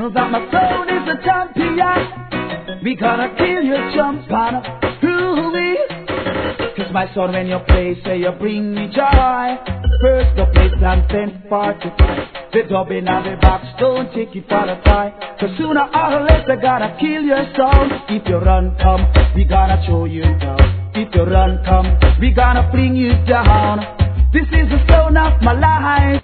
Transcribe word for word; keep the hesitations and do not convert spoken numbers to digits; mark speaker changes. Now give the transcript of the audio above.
Speaker 1: knows that my soul is a champion. We gonna kill your champion. Ooh-wee. Cause my son, when you play, say you bring me joy. First the place and then forty-five. The dubbing and the box, don't take it for a tie. Cause sooner or later gotta kill your soul. If you run come, we gonna throw you down. If you run come, we gonna bring you down. This is the sound of my life.